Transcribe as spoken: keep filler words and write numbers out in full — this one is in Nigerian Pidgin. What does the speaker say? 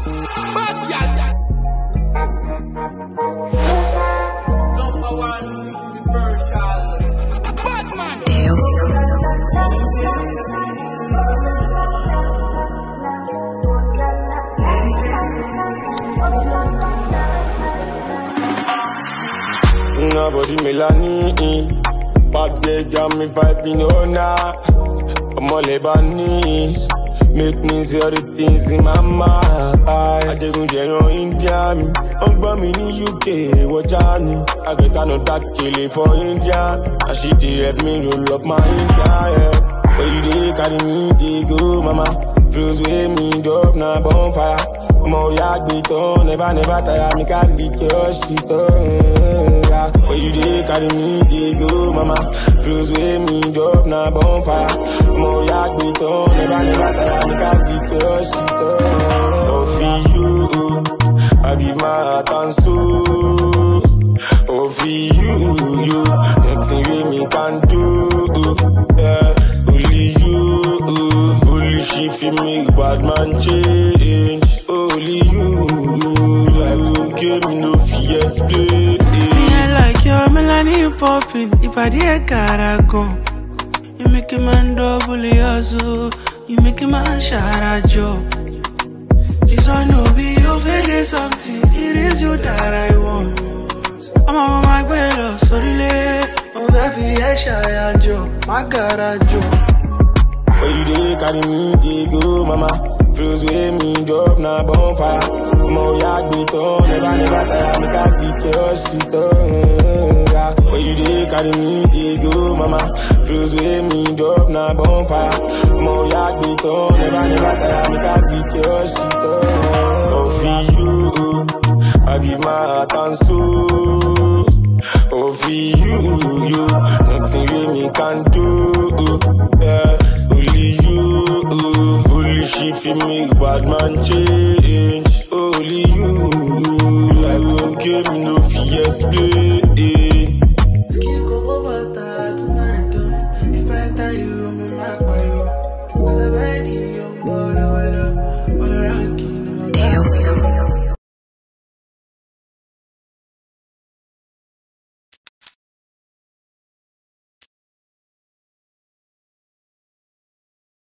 Bad gal. Number one, virtual. Bad man. Nobody Melanie, bad girl got me vibing all night. I'm all Lebanese, make me see all the things in my mind. I take on general India, I'm bombing in U K, watch out. I get another killing for India, and she did help me roll up my India. Yeah. Where you dey carry me, they go, mama. Flows with me, dope, na bonfire. Mo yak beat on, never, never tire. Me can lick your shit on. Yeah. Where you dey carry me, they go, mama. Flows with me, dope, na bonfire. Mo yak beat on, never, never tire. Me can lick your shit on. Oh, for you, I give my heart and soul. Oh, for you, you, nothing with me can do. Yeah. Only you, only she feel make bad man change. Only you, I go give me no fear split. Me I like your Melanie popping. If I did gotta go, you make a man double hustle. You make a man shout a job. This one no be you feel something. It is you that I want. I'm on my way, sorry, I'm very shy a job. My garage job. Where you dey carry me, they go, mama. Flows with me, drop na bonfire. Mo yak beat on, never, never tire. Me can lick your shit on. Yeah. Where you dey carry me, they go, mama. Flows with me, drop na bonfire. Mo yak beat on, never, never tire. Me can lick your shit on. Oh, for you, I give my heart and soul. Oh, for you, you, nothing with me can do. Yeah. Only you, only she feel make bad man change. Only you, I won't give me no fear split.